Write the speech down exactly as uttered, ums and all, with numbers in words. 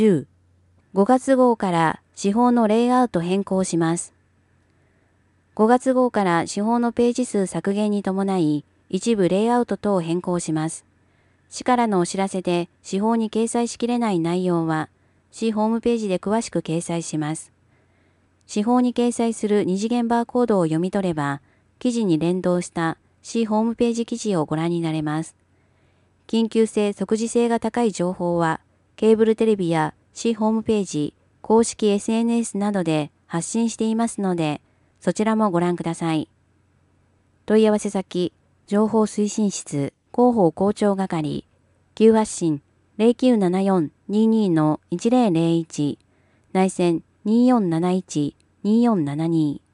じゅう、ごがつ号から司法のレイアウト変更します。ごがつ号から司法のページ数削減に伴い、一部レイアウト等を変更します。市からのお知らせで司法に掲載しきれない内容は、市ホームページで詳しく掲載します。司法に掲載する二次元バーコードを読み取れば、記事に連動した市ホームページ記事をご覧になれます。緊急性・即時性が高い情報は、ケーブルテレビや市ホームページ、公式 エスエヌエス などで発信していますので、そちらもご覧ください。問い合わせ先、情報推進室、広報広聴係、急発信 ゼロきゅうななよん にーにー のいちゼロゼロいち、内線にーよんなないち にーよんななに